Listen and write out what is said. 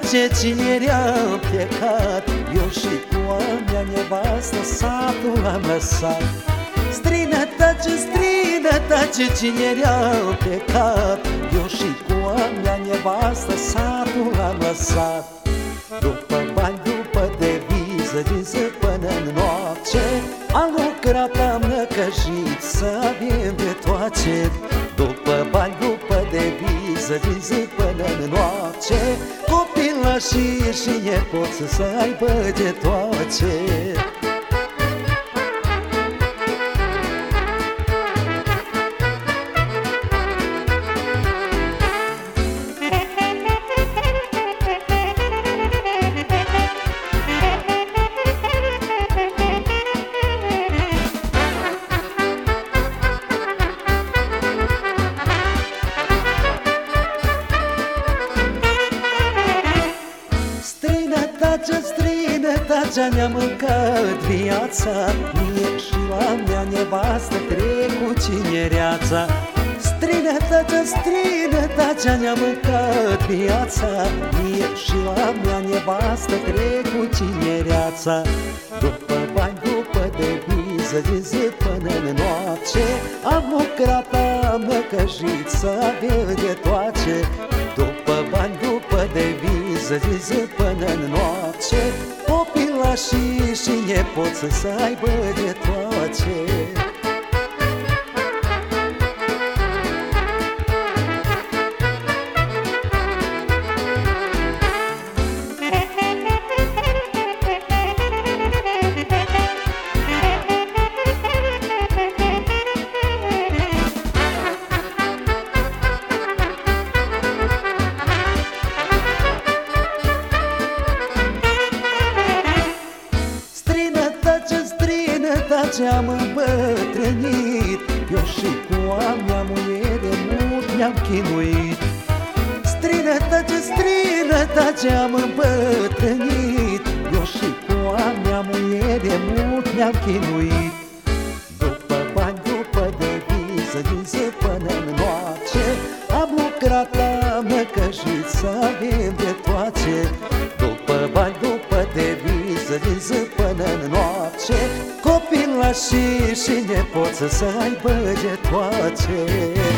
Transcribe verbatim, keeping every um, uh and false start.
tace, cineri am plecat, eu și cu a mea nevastă satul am lăsat. Strină tace, strină tace, cineri am plecat, eu și cu a mea nevastă satul am lăsat. După bani, după deviză, din zi până în noapte, am lucrat, am năcăjit să avem de toate. După bani, după deviză, din zi până în noapte, copilașii și nepoți să aibă de toate. Străinătatea, străinătatea ne-a mâncat viața, mie și la mea nevastă trecut cinereața. Străinătatea, străinătatea ne-a mâncat viața, mie și la mea nevastă trecut cinereața. După bani, după deviză, din zi până în noapte, am lucrat, am năcăjit să avem de toate. După bani, după deviză, din zi până în noapte, copilașii și nepoți să aibă de toate. Am îmbătrânit, eu și cu a mea muiere mult ne-am chinuit. Străinătate, străinătate, am îmbătrânit, eu și cu a mea muiere mult ne-am chinuit. După bani, după deviză, din zi până în noapte, am lucrat, am năcăjit să avem de toate. După bani, după deviză, din zi până în noapte, copilașii și nepoți să aibă de toate.